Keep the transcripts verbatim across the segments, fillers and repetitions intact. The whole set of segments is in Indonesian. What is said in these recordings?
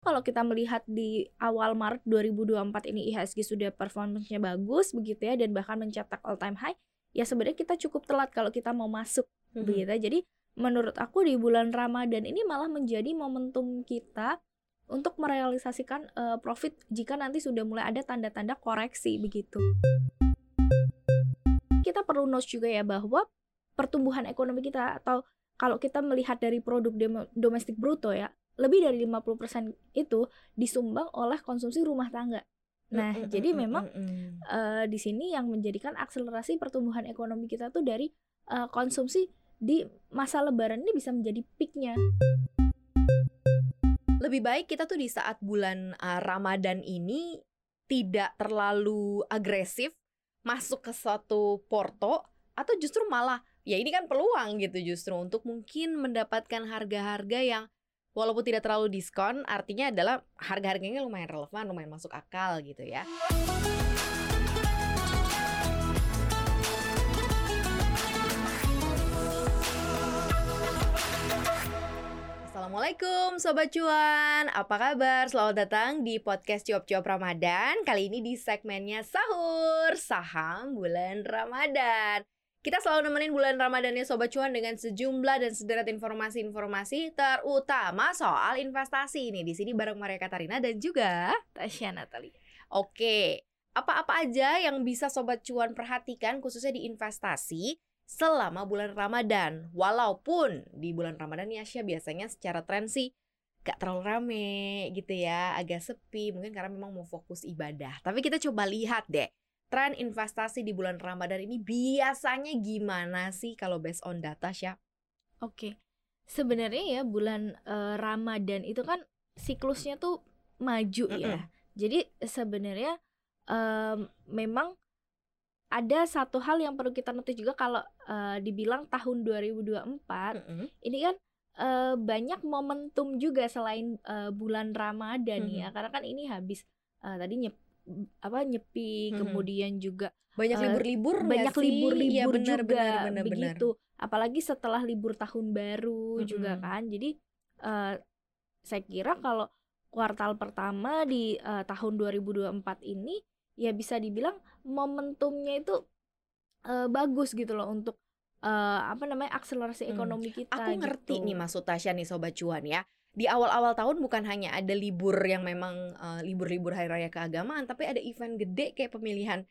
Kalau kita melihat di awal Maret dua ribu dua puluh empat ini I H S G sudah performance-nya bagus begitu ya, dan bahkan mencetak all time high, ya sebenarnya kita cukup telat kalau kita mau masuk Mhm. begitu. Jadi menurut aku di bulan Ramadan ini malah menjadi momentum kita untuk merealisasikan uh, profit jika nanti sudah mulai ada tanda-tanda koreksi begitu. Kita perlu note juga ya bahwa pertumbuhan ekonomi kita, atau kalau kita melihat dari produk demo- domestik bruto ya, lebih dari lima puluh persen itu disumbang oleh konsumsi rumah tangga. Nah, Mm, mm, jadi mm, memang mm, mm. uh, di sini yang menjadikan akselerasi pertumbuhan ekonomi kita tuh dari uh, konsumsi di masa lebaran ini bisa menjadi peaknya. Lebih baik kita tuh di saat bulan uh, Ramadan ini tidak terlalu agresif masuk ke suatu porto, atau justru malah ya ini kan peluang gitu justru untuk mungkin mendapatkan harga-harga yang walaupun tidak terlalu diskon, artinya adalah harga-harganya lumayan relevan, lumayan masuk akal gitu ya. Assalamualaikum Sobat Cuan, apa kabar? Selamat datang di podcast Cuap-Cuap Ramadan. Kali ini di segmennya Sahur Saham Bulan Ramadan. Kita selalu nemenin bulan Ramadannya Sobat Cuan dengan sejumlah dan sederet informasi-informasi terutama soal investasi. Nih di sini bareng Maria Katarina dan juga Tasya Natali. Oke, apa-apa aja yang bisa Sobat Cuan perhatikan khususnya di investasi selama bulan Ramadan? Walaupun di bulan Ramadan ya Asya biasanya secara tren sih gak terlalu rame gitu ya, agak sepi, mungkin karena memang mau fokus ibadah. Tapi kita coba lihat deh, tren investasi di bulan Ramadan ini biasanya gimana sih kalau based on data, Syah? Oke, sebenarnya ya bulan uh, Ramadan itu kan siklusnya tuh maju Mm-mm. ya. Jadi sebenarnya um, memang ada satu hal yang perlu kita notice juga kalau uh, dibilang tahun dua ribu dua puluh empat Mm-mm. ini kan uh, banyak momentum juga selain uh, bulan Ramadan Mhm. ya, karena kan ini habis uh, tadi nyep, apa nyepi, Mhm. kemudian juga Banyak Uh, libur-libur nggak banyak sih? libur-libur Iya, benar, juga benar, benar, benar. begitu, apalagi setelah libur tahun baru juga Mm-mm. kan. Jadi uh, saya kira kalau kuartal pertama di uh, tahun dua ribu dua puluh empat ini ya bisa dibilang momentumnya itu uh, bagus gitu loh untuk uh, apa namanya akselerasi Hmm, ekonomi kita. Aku ngerti gitu. nih maksud Tasya nih Sobat Cuan ya. Di awal-awal tahun bukan hanya ada libur yang memang uh, libur-libur hari raya keagamaan, tapi ada event gede kayak pemilihan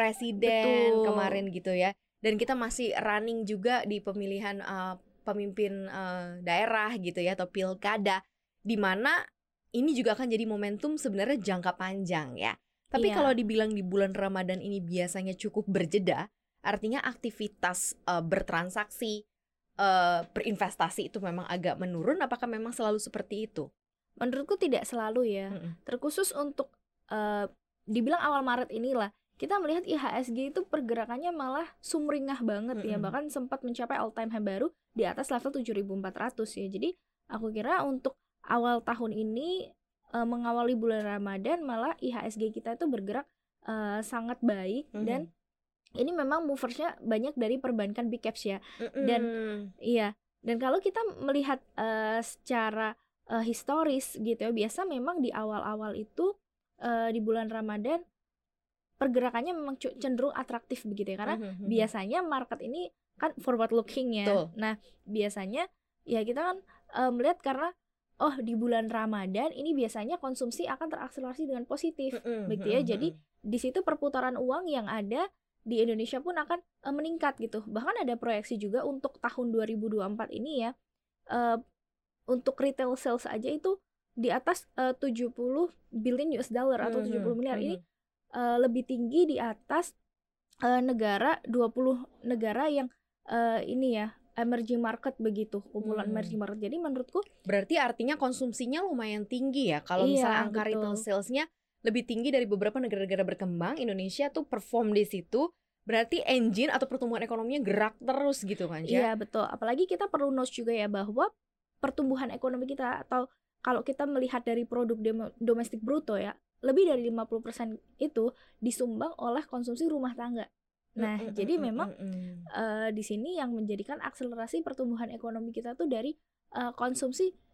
presiden Betul. kemarin gitu ya. Dan kita masih running juga di pemilihan uh, pemimpin uh, daerah gitu ya, atau pilkada, di mana ini juga akan jadi momentum sebenarnya jangka panjang ya. Tapi Iya. kalau dibilang di bulan Ramadan ini biasanya cukup berjeda, artinya aktivitas uh, bertransaksi, uh, berinvestasi itu memang agak menurun. Apakah memang selalu seperti itu? Menurutku tidak selalu ya. Mm-mm. Terkhusus untuk uh, dibilang awal Maret inilah kita melihat I H S G itu pergerakannya malah sumringah banget ya, Mm-mm. bahkan sempat mencapai all time high baru di atas level tujuh ribu empat ratus ya. Jadi aku kira untuk awal tahun ini uh, mengawali bulan Ramadan malah I H S G kita itu bergerak uh, sangat baik. Mm-mm. Dan ini memang moversnya banyak dari perbankan big caps ya. Mm-mm. Dan iya, dan kalau kita melihat uh, secara uh, historis gitu ya, biasa memang di awal-awal itu uh, di bulan Ramadan pergerakannya memang cenderung atraktif begitu ya, karena Mm-hmm. biasanya market ini kan forward looking ya. Betul. Nah biasanya ya kita kan uh, melihat karena oh di bulan Ramadan ini biasanya konsumsi akan terakselerasi dengan positif. Mm-mm. Begitu ya. Jadi di situ perputaran uang yang ada di Indonesia pun akan uh, meningkat gitu. Bahkan ada proyeksi juga untuk tahun dua ribu dua puluh empat ini ya, uh, untuk retail sales aja itu di atas uh, tujuh puluh billion U S dollar atau tujuh puluh miliar. Ini uh, lebih tinggi di atas uh, negara dua puluh negara yang uh, ini ya emerging market begitu, kumpulan Hmm. emerging market. Jadi menurutku berarti artinya konsumsinya lumayan tinggi ya. Kalau Iya, misalnya angka betul. retail salesnya lebih tinggi dari beberapa negara-negara berkembang, Indonesia tuh perform di situ. Berarti engine atau pertumbuhan ekonominya gerak terus gitu kan, Iya ya? betul. Apalagi kita perlu note juga ya bahwa pertumbuhan ekonomi kita, atau kalau kita melihat dari produk demo- domestik bruto ya, lebih dari lima puluh persen itu disumbang oleh konsumsi rumah tangga. Nah, Mm, mm, jadi mm, memang mm, mm. uh, di sini yang menjadikan akselerasi pertumbuhan ekonomi kita tuh dari uh, konsumsi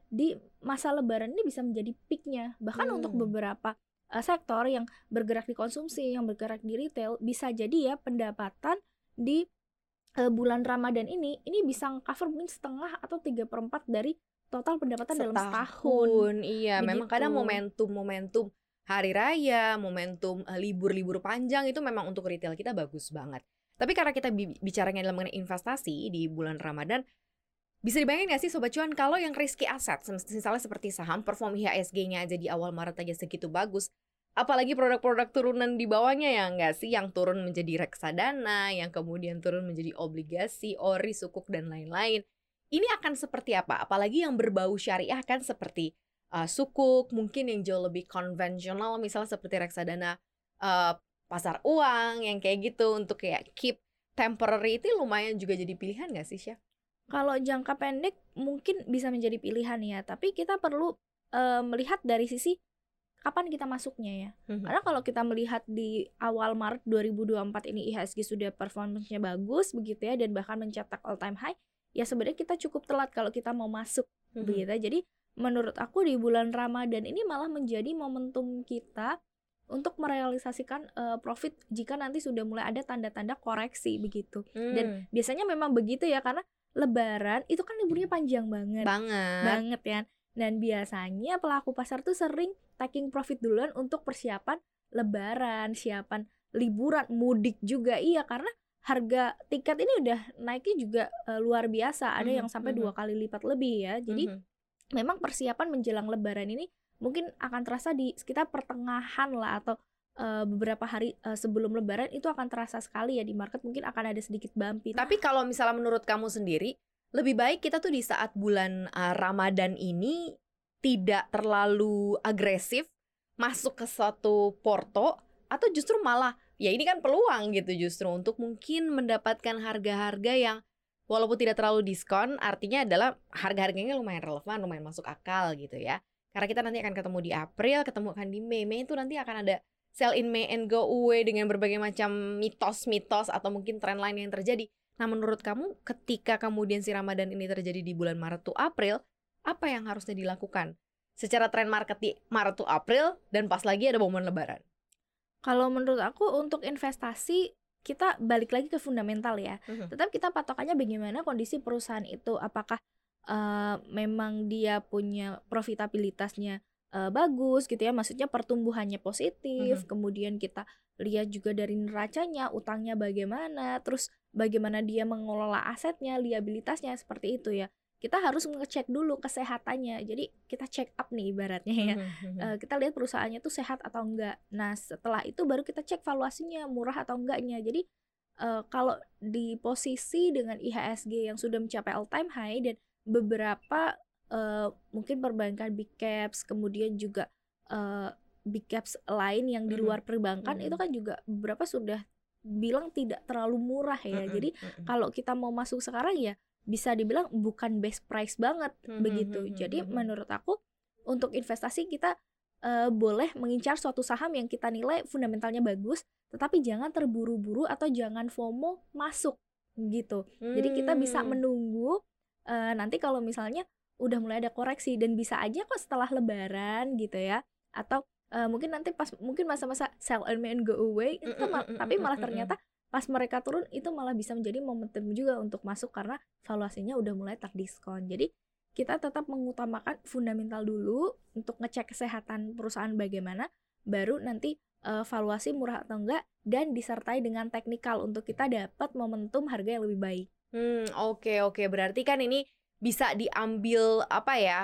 di masa lebaran ini bisa menjadi peaknya. Bahkan hmm. untuk beberapa uh, sektor yang bergerak di konsumsi, yang bergerak di retail, bisa jadi ya pendapatan di uh, bulan Ramadan ini ini bisa cover mungkin setengah atau tiga per empat dari total pendapatan setahun, dalam setahun. Iya, begitu. Memang kadang momentum-momentum hari raya, momentum uh, libur-libur panjang itu memang untuk retail kita bagus banget. Tapi karena kita bicaranya dalam mengenai investasi di bulan Ramadan, bisa dibayangin gak sih Sobat Cuan kalau yang risky asset, misalnya seperti saham, perform I H S G-nya aja di awal Maret aja segitu bagus, apalagi produk-produk turunan di bawahnya ya nggak sih, yang turun menjadi reksadana, yang kemudian turun menjadi obligasi, ori, sukuk, dan lain-lain. Ini akan seperti apa? Apalagi yang berbau syariah kan seperti uh, sukuk, mungkin yang jauh lebih konvensional, misalnya seperti reksadana uh, pasar uang, yang kayak gitu, untuk kayak keep temporary, itu lumayan juga jadi pilihan gak sih, Syah? Kalau jangka pendek mungkin bisa menjadi pilihan ya, tapi kita perlu uh, melihat dari sisi kapan kita masuknya ya. Mm-hmm. Karena kalau kita melihat di awal Maret dua ribu dua puluh empat ini I H S G sudah performance-nya bagus begitu ya, dan bahkan mencetak all time high, ya sebenarnya kita cukup telat kalau kita mau masuk mm-hmm. begitu. Jadi menurut aku di bulan Ramadan ini malah menjadi momentum kita untuk merealisasikan uh, profit jika nanti sudah mulai ada tanda-tanda koreksi begitu. Mm. Dan biasanya memang begitu ya, karena Lebaran itu kan liburnya panjang banget. Banget. Banget ya. Dan biasanya pelaku pasar tuh sering taking profit duluan untuk persiapan Lebaran, siapan liburan, mudik juga. Iya, karena harga tiket ini udah naiknya juga uh, luar biasa. Ada mm-hmm. yang sampai mm-hmm. dua kali lipat lebih ya. Jadi mm-hmm. memang persiapan menjelang Lebaran ini mungkin akan terasa di sekitar pertengahan lah, atau uh, beberapa hari uh, sebelum Lebaran itu akan terasa sekali ya di market, mungkin akan ada sedikit bumpy. Tapi kalau misalnya menurut kamu sendiri, lebih baik kita tuh di saat bulan uh, Ramadan ini tidak terlalu agresif masuk ke suatu porto, atau justru malah ya ini kan peluang gitu justru untuk mungkin mendapatkan harga-harga yang walaupun tidak terlalu diskon, artinya adalah harga-harganya lumayan relevan, lumayan masuk akal gitu ya. Karena kita nanti akan ketemu di April, ketemu akan di Mei. Mei itu nanti akan ada sell in May and go away dengan berbagai macam mitos-mitos atau mungkin tren lain yang terjadi. Nah, menurut kamu ketika kemudian si Ramadan ini terjadi di bulan Maret to April, apa yang harusnya dilakukan secara tren market di Maret to April dan pas lagi ada momen Lebaran? Kalau menurut aku untuk investasi kita balik lagi ke fundamental ya. Uh-huh. Tetap kita patokannya bagaimana kondisi perusahaan itu, apakah Uh, memang dia punya profitabilitasnya uh, bagus gitu ya, maksudnya pertumbuhannya positif, mm-hmm. kemudian kita lihat juga dari neracanya, utangnya bagaimana, terus bagaimana dia mengelola asetnya, liabilitasnya, seperti itu ya. Kita harus ngecek dulu kesehatannya, jadi kita check up nih ibaratnya ya. Mm-hmm. uh, kita lihat perusahaannya tuh sehat atau enggak. Nah setelah itu baru kita cek valuasinya murah atau enggaknya. Jadi uh, kalau di posisi dengan I H S G yang sudah mencapai all time high dan beberapa uh, mungkin perbankan big caps, kemudian juga uh, big caps lain yang di luar perbankan mm-hmm. itu kan juga beberapa sudah bilang tidak terlalu murah ya. Mm-hmm. Jadi mm-hmm. kalau kita mau masuk sekarang ya bisa dibilang bukan best price banget mm-hmm. begitu. Jadi menurut aku untuk investasi kita uh, boleh mengincar suatu saham yang kita nilai fundamentalnya bagus, tetapi jangan terburu-buru atau jangan FOMO masuk gitu. Mm. Jadi kita bisa menunggu Uh, nanti kalau misalnya udah mulai ada koreksi, dan bisa aja kok setelah Lebaran gitu ya, atau uh, mungkin nanti pas mungkin masa-masa sell and and go away itu ma- tapi malah ternyata pas mereka turun itu malah bisa menjadi momentum juga untuk masuk karena valuasinya udah mulai terdiskon. Jadi kita tetap mengutamakan fundamental dulu untuk ngecek kesehatan perusahaan bagaimana, baru nanti uh, valuasi murah atau enggak, dan disertai dengan teknikal untuk kita dapat momentum harga yang lebih baik. Hmm, oke okay, oke. Okay. Berarti kan ini bisa diambil apa ya,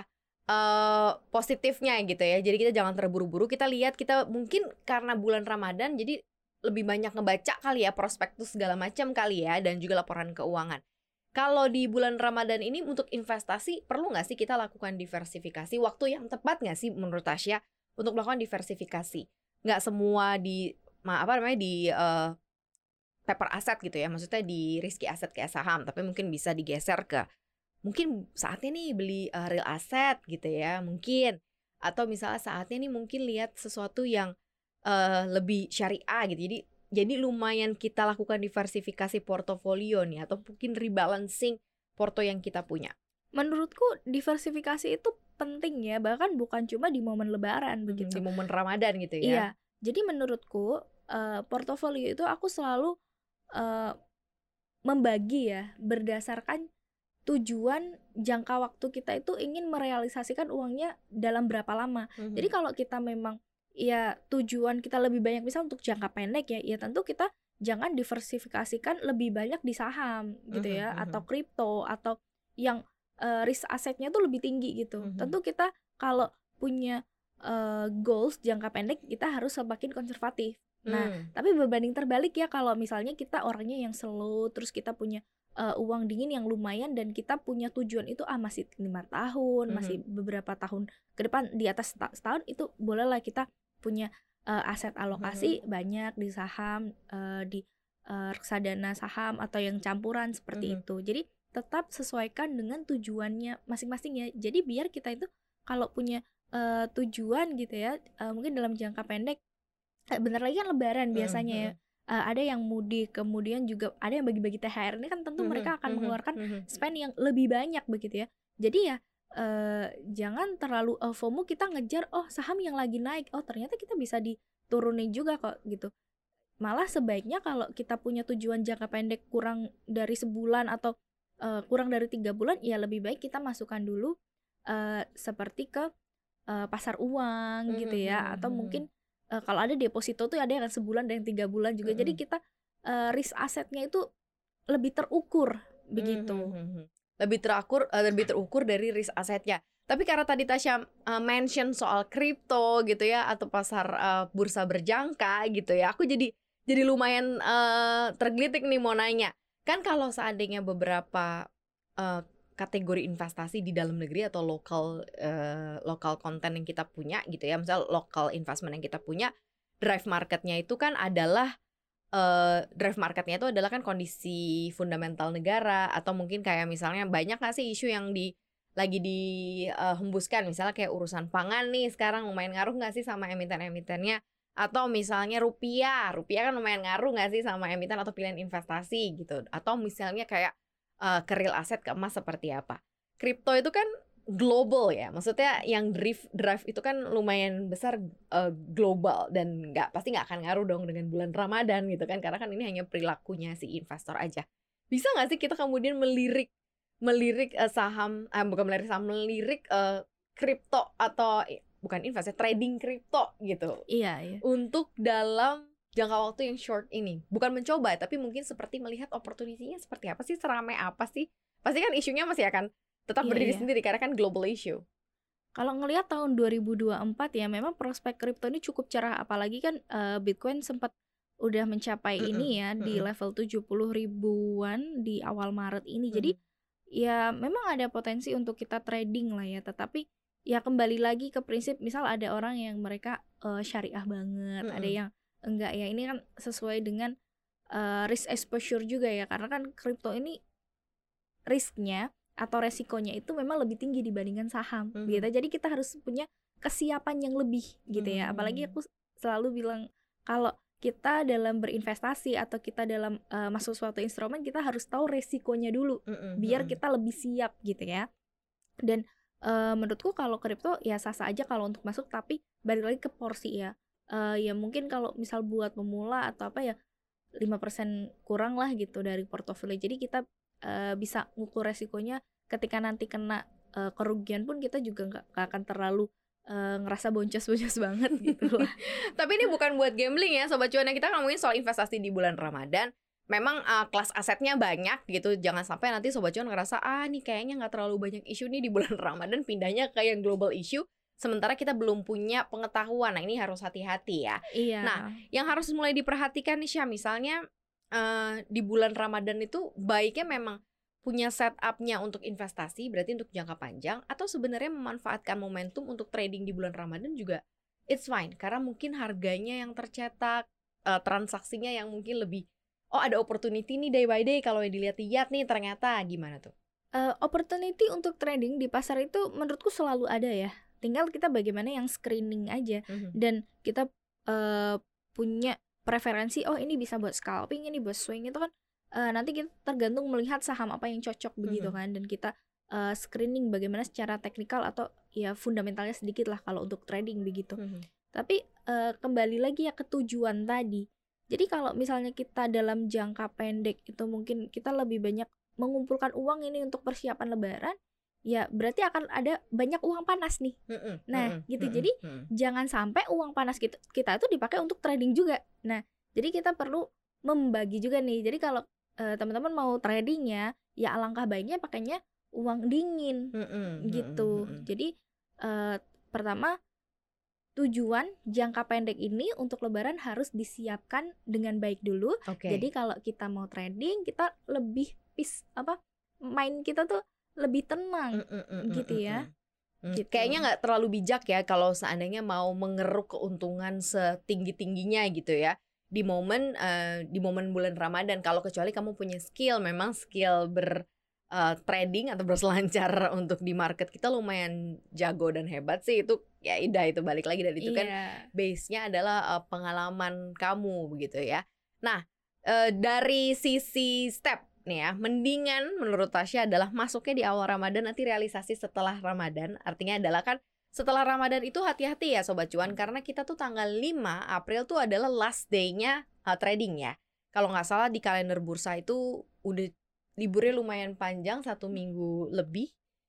uh, positifnya gitu ya. Jadi kita jangan terburu-buru. Kita lihat, kita mungkin karena bulan Ramadan jadi lebih banyak ngebaca kali ya, prospektus segala macam kali ya, dan juga laporan keuangan. Kalau di bulan Ramadan ini untuk investasi perlu nggak sih kita lakukan diversifikasi? Waktu yang tepat nggak sih menurut Tasya untuk melakukan diversifikasi? Nggak semua di apa namanya di uh, paper aset gitu ya, maksudnya di risky aset kayak saham, tapi mungkin bisa digeser ke mungkin saatnya nih beli uh, real asset gitu ya mungkin, atau misalnya saatnya nih mungkin lihat sesuatu yang uh, lebih syariah gitu. Jadi jadi lumayan kita lakukan diversifikasi portofolio nih, atau mungkin rebalancing porto yang kita punya. Menurutku diversifikasi itu penting ya, bahkan bukan cuma di momen lebaran Mhm, begitu. di momen Ramadan gitu ya. Iya, jadi menurutku uh, portofolio itu aku selalu uh, membagi ya berdasarkan tujuan jangka waktu kita itu ingin merealisasikan uangnya dalam berapa lama. Jadi Mhm. kalau kita memang ya tujuan kita lebih banyak misal untuk jangka pendek ya, ya tentu kita jangan diversifikasikan lebih banyak di saham gitu Mhm, ya, atau mhm, kripto atau yang eh, risk asetnya tuh lebih tinggi gitu. mhm. Tentu kita kalau punya eh, goals jangka pendek kita harus semakin konservatif. Nah, Hmm. tapi berbanding terbalik ya kalau misalnya kita orangnya yang slow terus kita punya uh, uang dingin yang lumayan dan kita punya tujuan itu ah masih lima tahun, masih Mhm. beberapa tahun ke depan di atas seta- setahun itu bolehlah kita punya uh, aset alokasi Mhm. banyak di saham, uh, di uh, reksadana saham atau yang campuran seperti Mhm. itu. Jadi tetap sesuaikan dengan tujuannya masing-masing ya. Jadi biar kita itu kalau punya uh, tujuan gitu ya, uh, mungkin dalam jangka pendek, eh, bentar lagi kan lebaran Mhm, biasanya ya. mhm. Eh, ada yang mudik, kemudian juga ada yang bagi-bagi T H R. Ini kan tentu Mhm, mereka akan mhm, mengeluarkan mhm. spend yang lebih banyak begitu ya. Jadi ya eh, jangan terlalu eh, FOMO kita ngejar oh saham yang lagi naik. Oh ternyata kita bisa diturunin juga kok gitu. Malah sebaiknya kalau kita punya tujuan jangka pendek kurang dari sebulan atau eh, kurang dari tiga bulan, ya lebih baik kita masukkan dulu eh, seperti ke eh, pasar uang Mhm, gitu ya, mhm, atau mhm. mungkin eh, kalau ada deposito tuh ada yang sebulan dan yang tiga bulan juga. Jadi Mhm. kita eh, risk asetnya itu lebih terukur Mhm, begitu. mhm. Lebih terakur eh, lebih terukur dari risk asetnya. Tapi karena tadi Tasya eh, mention soal kripto gitu ya atau pasar eh, bursa berjangka gitu ya. Aku jadi jadi lumayan eh, tergelitik nih mau nanya. Kan kalau seandainya beberapa eh, kategori investasi di dalam negeri atau lokal eh, lokal konten yang kita punya gitu ya. Misal lokal investment yang kita punya, drive marketnya itu kan adalah eh drive marketnya itu adalah kan kondisi fundamental negara atau mungkin kayak misalnya banyak nggak sih isu yang di lagi dihembuskan misalnya kayak urusan pangan nih sekarang lumayan ngaruh nggak sih sama emiten-emitennya atau misalnya rupiah rupiah kan lumayan ngaruh nggak sih sama emiten atau pilihan investasi gitu atau misalnya kayak eh, ke real asset ke emas seperti apa kripto itu kan global ya maksudnya yang drive drive itu kan lumayan besar eh, global dan nggak pasti nggak akan ngaruh dong dengan bulan Ramadan gitu kan karena kan ini hanya perilakunya si investor aja bisa nggak sih kita kemudian melirik melirik eh, saham eh, bukan melirik saham melirik eh, kripto atau eh, bukan investasi trading kripto gitu Iya, iya. untuk dalam jangka waktu yang short ini bukan mencoba tapi mungkin seperti melihat opportunity-nya seperti apa sih seramai apa sih pasti kan isunya masih akan tetap Iya, berdiri iya. sendiri karena kan global issue. Kalau ngelihat tahun dua ribu dua puluh empat ya memang prospek kripto ini cukup cerah apalagi kan eh, Bitcoin sempat udah mencapai Mm-mm, ini ya di mm-mm, level tujuh puluh ribuan di awal Maret ini. Jadi mm-mm, ya memang ada potensi untuk kita trading lah ya, tetapi ya kembali lagi ke prinsip misal ada orang yang mereka eh, syariah banget, ada mm-mm, yang enggak ya. Ini kan sesuai dengan eh, risk exposure juga ya, karena kan kripto ini risknya atau resikonya itu memang lebih tinggi dibandingkan saham gitu. mhm, Jadi kita harus punya kesiapan yang lebih gitu mhm, ya. Apalagi mhm, aku selalu bilang kalau kita dalam berinvestasi atau kita dalam eh, masuk suatu instrumen kita harus tahu resikonya dulu mhm, biar mhm, kita lebih siap gitu ya. Dan eh, menurutku kalau kripto ya sah-sah aja kalau untuk masuk tapi balik lagi ke porsi ya. Eh, ya mungkin kalau misal buat pemula atau apa ya lima persen kurang lah gitu dari portofolio. Jadi kita eh, bisa ngukur resikonya ketika nanti kena eh, kerugian pun kita juga nggak nggak akan terlalu eh, ngerasa boncos-boncos banget gitu lah. Tapi ini bukan buat gambling ya Sobat Cuan. Kita ngomongin soal investasi di bulan Ramadan. Memang uh, kelas asetnya banyak gitu. Jangan sampai nanti Sobat Cuan ngerasa ah nih kayaknya nggak terlalu banyak isu nih di bulan Ramadan pindahnya ke yang global issue. Sementara kita belum punya pengetahuan. Nah ini harus hati-hati ya. Nah Iya. yang harus mulai diperhatikan nih Syah misalnya uh, di bulan Ramadan itu baiknya memang punya setupnya untuk investasi berarti untuk jangka panjang atau sebenarnya memanfaatkan momentum untuk trading di bulan Ramadan juga it's fine karena mungkin harganya yang tercetak uh, transaksinya yang mungkin lebih oh ada opportunity nih day by day kalau dilihat-lihat nih ternyata gimana tuh. Eh, opportunity untuk trading di pasar itu menurutku selalu ada ya. Tinggal kita bagaimana yang screening aja Mhm. dan kita eh, punya preferensi oh ini bisa buat scalping, ini buat swing itu kan eh, nanti kita tergantung melihat saham apa yang cocok begitu Mhm. kan dan kita uh, screening bagaimana secara teknikal atau ya fundamentalnya sedikit lah kalau untuk trading begitu. Mhm. Tapi uh, kembali lagi ya ke tujuan tadi. Jadi kalau misalnya kita dalam jangka pendek itu mungkin kita lebih banyak mengumpulkan uang ini untuk persiapan lebaran, ya berarti akan ada banyak uang panas nih. Mhm, Nah, mhm, gitu. mhm, Jadi mhm. jangan sampai uang panas kita kita itu dipakai untuk trading juga. Nah, jadi kita perlu membagi juga nih. Jadi kalau uh, teman-teman mau trading ya, ya alangkah baiknya pakainya uang dingin Mhm, mhm, gitu. mhm. Jadi uh, pertama tujuan jangka pendek ini untuk lebaran harus disiapkan dengan baik dulu. Oke. Jadi kalau kita mau trading, kita lebih peace apa main kita tuh lebih tenang Mm, mm, mm, gitu mm, ya. mm. Hmm, Gitu. Kayaknya nggak terlalu bijak ya kalau seandainya mau mengeruk keuntungan setinggi-tingginya gitu ya di momen eh, di momen bulan Ramadan. Kalau kecuali kamu punya skill, memang skill ber eh, trading atau berselancar untuk di market kita lumayan jago dan hebat sih, itu ya Ida, itu balik lagi dari itu kan Iya. base-nya adalah eh, pengalaman kamu begitu ya. Nah, eh, dari sisi step nih ya, mendingan menurut Tasya adalah masuknya di awal Ramadan, nanti realisasi setelah Ramadan. Artinya adalah kan setelah Ramadan itu hati-hati ya Sobat Cuan, karena kita tuh tanggal lima April tuh adalah last day-nya uh, trading ya. Kalau nggak salah di kalender bursa itu udah liburnya lumayan panjang, satu minggu lebih.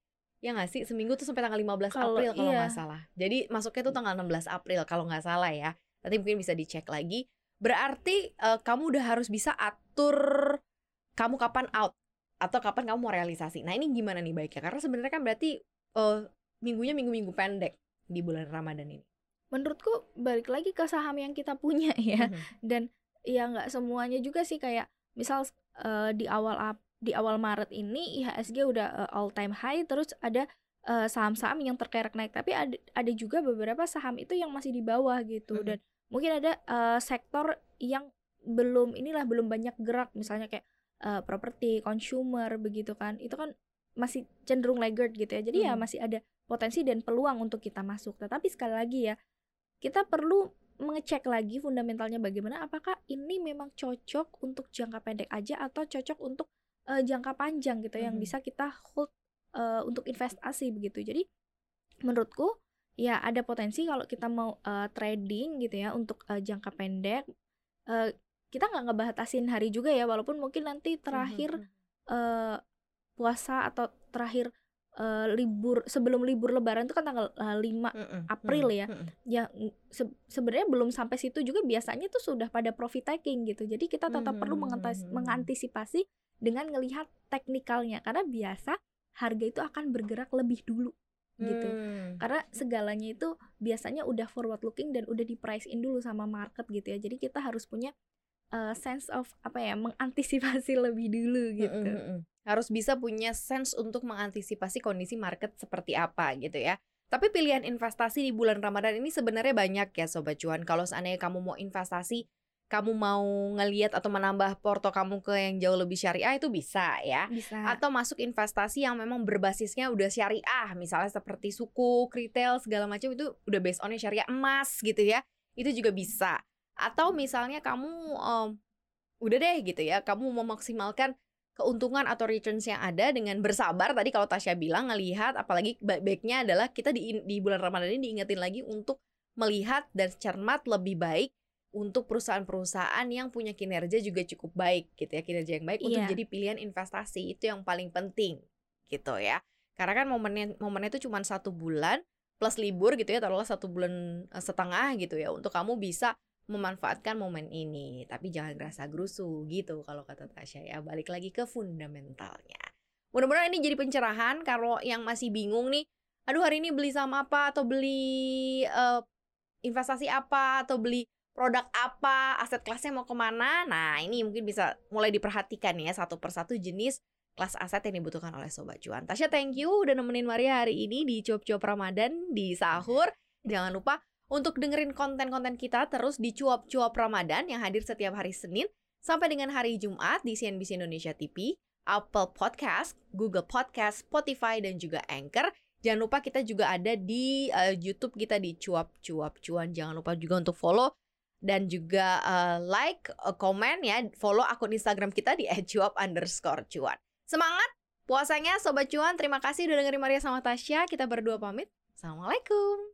Ya nggak sih? Seminggu tuh sampai tanggal lima belas Kalau April kalau iya. nggak salah. Jadi masuknya tuh tanggal enam belas April kalau nggak salah ya. Nanti mungkin bisa dicek lagi. Berarti uh, kamu udah harus bisa atur kamu kapan out atau kapan kamu mau realisasi. Nah ini gimana nih baiknya? Karena sebenarnya kan berarti uh, minggunya minggu-minggu pendek di bulan Ramadan ini. Menurutku balik lagi ke saham yang kita punya ya. Mhm. Dan ya nggak semuanya juga sih, kayak misal uh, di awal ap- di awal Maret ini I H S G udah uh, all time high, terus ada uh, saham-saham yang terkerek naik, tapi ada ada juga beberapa saham itu yang masih di bawah gitu. Mhm. Dan mungkin ada uh, sektor yang belum inilah belum banyak gerak, misalnya kayak uh, properti, consumer begitu kan. Itu kan masih cenderung laggard gitu ya. Jadi ya Mhm. masih ada potensi dan peluang untuk kita masuk. Tetapi sekali lagi ya, kita perlu mengecek lagi fundamentalnya bagaimana, apakah ini memang cocok untuk jangka pendek aja atau cocok untuk uh, jangka panjang gitu, yang Mhm. bisa kita hold uh, untuk investasi begitu. Jadi menurutku ya ada potensi kalau kita mau uh, trading gitu ya untuk uh, jangka pendek, uh, kita nggak ngebatasin hari juga ya, walaupun mungkin nanti terakhir Mhm. uh, puasa atau terakhir uh, libur sebelum libur lebaran itu kan tanggal uh, lima Mhm. April ya. Mhm. Ya se- sebenarnya belum sampai situ juga biasanya tuh sudah pada profit taking gitu. Jadi kita tetap perlu mengantis- Mhm. mengantisipasi dengan ngelihat teknikalnya, karena biasa harga itu akan bergerak lebih dulu gitu. Hmm. Karena segalanya itu biasanya udah forward looking dan udah di price in dulu sama market gitu ya. Jadi kita harus punya uh, sense of apa ya, mengantisipasi lebih dulu gitu. Mhm, mhm. Harus bisa punya sense untuk mengantisipasi kondisi market seperti apa gitu ya. Tapi pilihan investasi di bulan Ramadan ini sebenarnya banyak ya Sobat Cuan. Kalau seandainya kamu mau investasi, kamu mau ngeliat atau menambah porto kamu ke yang jauh lebih syariah, itu bisa ya. Bisa. Atau masuk investasi yang memang berbasisnya udah syariah, misalnya seperti sukuk, retail, segala macam itu udah based on syariah, emas gitu ya. Itu juga bisa. Atau misalnya kamu um, udah deh gitu ya, kamu mau maksimalkan keuntungan atau returns yang ada dengan bersabar. Tadi kalau Tasya bilang ngelihat, apalagi baiknya adalah kita di, di bulan Ramadan ini diingetin lagi untuk melihat dan cermat lebih baik untuk perusahaan-perusahaan yang punya kinerja juga cukup baik gitu ya, kinerja yang baik untuk Iya. jadi pilihan investasi. Itu yang paling penting gitu ya. Karena kan momennya momennya itu cuma satu bulan plus libur gitu ya, taruhlah satu bulan setengah gitu ya, untuk kamu bisa memanfaatkan momen ini. Tapi jangan gerasa gerusu gitu kalau kata Tasya ya. Balik lagi ke fundamentalnya. Mudah-mudahan ini jadi pencerahan kalau yang masih bingung nih, aduh hari ini beli saham apa, atau beli uh, investasi apa, atau beli produk apa, aset kelasnya mau kemana. Nah ini mungkin bisa mulai diperhatikan ya, satu persatu jenis kelas aset yang dibutuhkan oleh Sobat Cuan. Tasya, thank you udah nemenin Maria hari ini di Cuap-Cuap Ramadan di sahur. Jangan lupa untuk dengerin konten-konten kita terus di Cuap-Cuap Ramadan yang hadir setiap hari Senin sampai dengan hari Jumat di C N B C Indonesia T V, Apple Podcast, Google Podcast, Spotify, dan juga Anchor. Jangan lupa kita juga ada di uh, YouTube kita di Cuap-Cuap Cuan. Jangan lupa juga untuk follow dan juga uh, like, uh, komen ya. Follow akun Instagram kita di et cuap underscore cuan. Semangat Puasanya Sobat Cuan, terima kasih udah dengerin Maria sama Tasya. Kita berdua pamit. Assalamualaikum.